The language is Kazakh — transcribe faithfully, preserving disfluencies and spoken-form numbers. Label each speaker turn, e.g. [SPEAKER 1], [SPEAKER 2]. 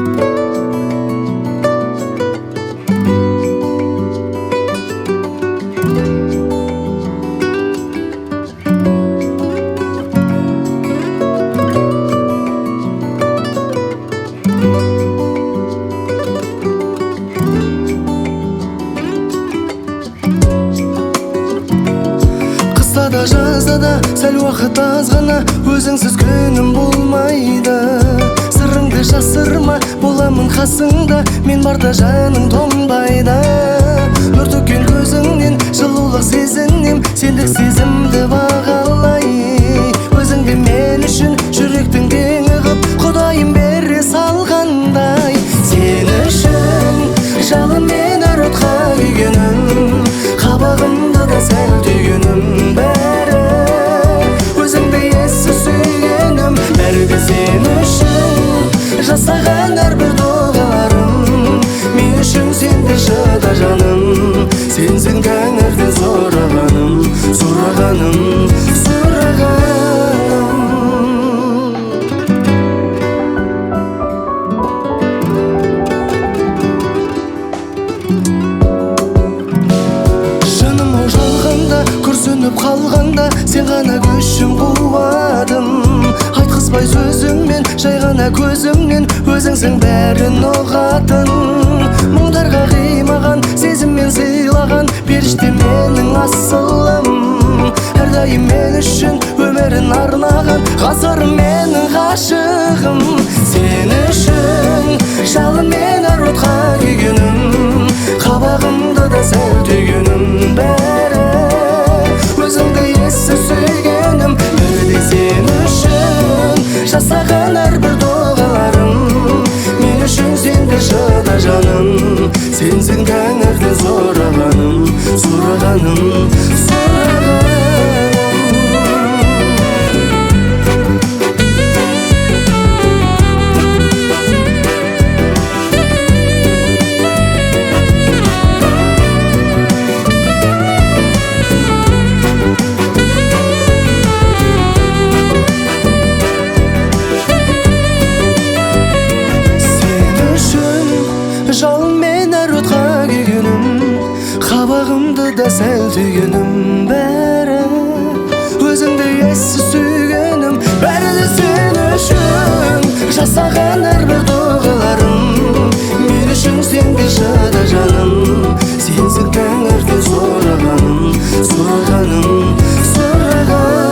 [SPEAKER 1] Қыста да жазда да сәл уақыт аз ғана, өзіңсіз күнім болмайды. Сырыңды жасырма, боламын қасыңда, мен барда жаның тоңбайды. Нұр төккен көзіңнен жылулық сезінем, сендік сезімді бағалай. Өзіңді мен үшін жүректің теңі қып, Құдайым бере салғандай. Сен үшін жалын мен өртқа күйгенім, қабағымды да сәл түйгенім. Бәрі өзіңді ессіз сүйгенім, бәрі де сен үшін жасаған әрбір дұғаларым. Мен үшін сенде шыда жаным, сенсің тәңірді сұрағаным, сұрағаным, сұрағаным. Жаным ау жалғанда, күрсініп қалғанда, сен ғана күшім қуатым. Айтқызбай сөзіммен, жай ғана көзімнен, өзіңсің бәрін ұғатын. Мұңдарға қимаған, сезіммен сыйлаған, періште менің асылым. Әрдайым мен үшін өмірін арнаған, ғасырым менің ғашығым. Сен үшін жалын мен өртқа күйгенім, қабағымды да сәл түйгенім. Бәрі өзіңді ессіз сүйгенім, бірде сен үшін жасаған әрбір дұғаларым. Мен үшін сенде шыда жаным, сенсің тәңірді сұрағаным, сұрағаным, сұрағаным. Жалын мен әр отқа күйгенім, қабағымды да сәл түйгенім. Бәрі өзіңді ессіз сүйгенім, бәрі де сен үшін жасаған әрбір дұғаларым. Мен үшін сенде шыда жаным, сенсің тәңірді сұрағаным, сұрағаным, сұрағаным.